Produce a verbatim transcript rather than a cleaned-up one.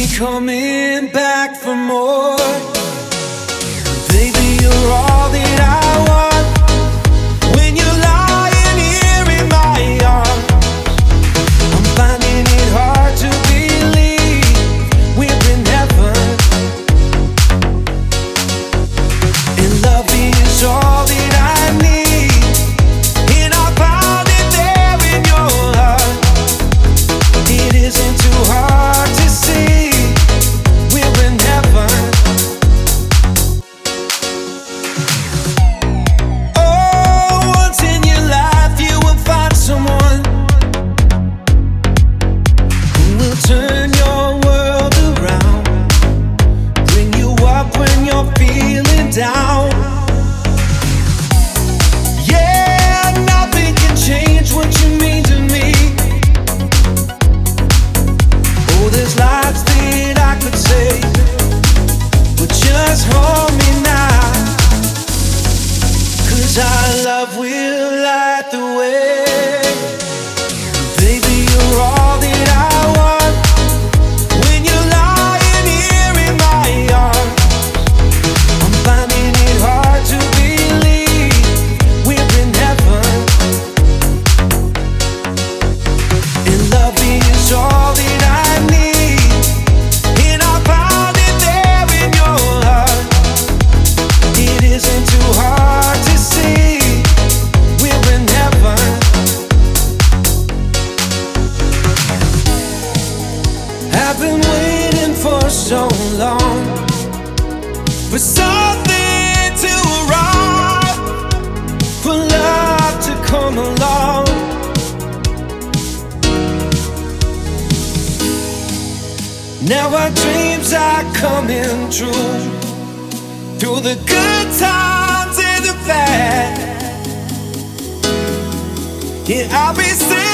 Coming back for more. Baby, you're all that I want. When you're lying here in my arms, I'm finding it hard to believe we're in heaven. And love is all that I need, and I found it there in your heart. It isn't too hard to see. Down. Yeah, nothing can change what you mean to me. Oh, there's lots that I could say, but just hold me now, 'cause our love will light the way. Baby, you're all that I want. When you're lying here in my arms, finding it hard to believe we're in heaven. And love is all that I need, and I found it there in your heart. It isn't too hard to see we're in heaven. I've been waiting for so long for something to arrive, for love to come along. Now our dreams are coming true, through the good times and the bad. Yeah, I'll be singing